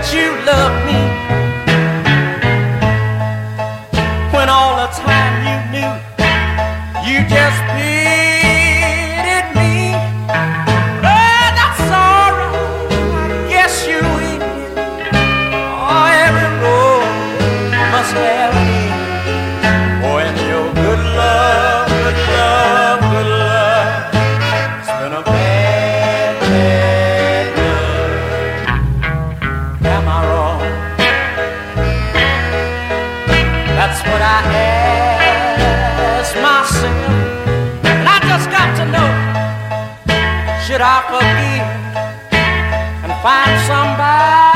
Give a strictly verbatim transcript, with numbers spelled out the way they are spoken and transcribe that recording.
you love me when all the time you knew you just pitied me. Oh, that's alright, I guess you will. Oh, every road must have an end. Oh, and your good love, good love, good love, it's been a bad, bad love. Am I wrong? That's what I ask myself. And I just got to know, should I forgive and find somebody